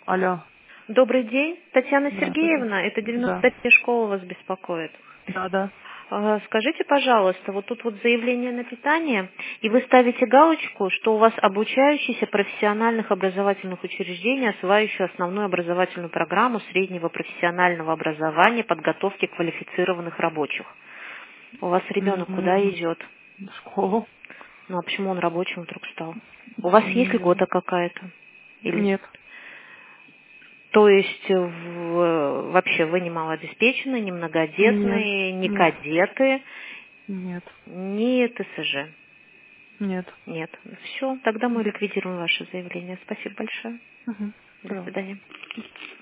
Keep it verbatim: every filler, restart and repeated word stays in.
Алло. Добрый день, Татьяна Здравствуйте. Сергеевна, это Да. девяносто пятая школа вас беспокоит. Да, да. А, Скажите, пожалуйста, вот тут вот заявление на питание, и вы ставите галочку, что у вас обучающийся профессиональных образовательных учреждений, осваивающий основную образовательную программу среднего профессионального образования, подготовки квалифицированных рабочих. У вас ребенок куда М, идет? В школу? Ну а почему он рабочим вдруг стал? У вас есть Не знаю. льгота какая-то? Или Нет. То есть в- вообще вы не малообеспечены, не Нет. многодетные, не Нет. кадеты, Нет. не ТСЖ. Нет. Нет. Все, тогда мы ликвидируем ваше заявление. Спасибо большое. Угу. До Пожалуйста. свидания.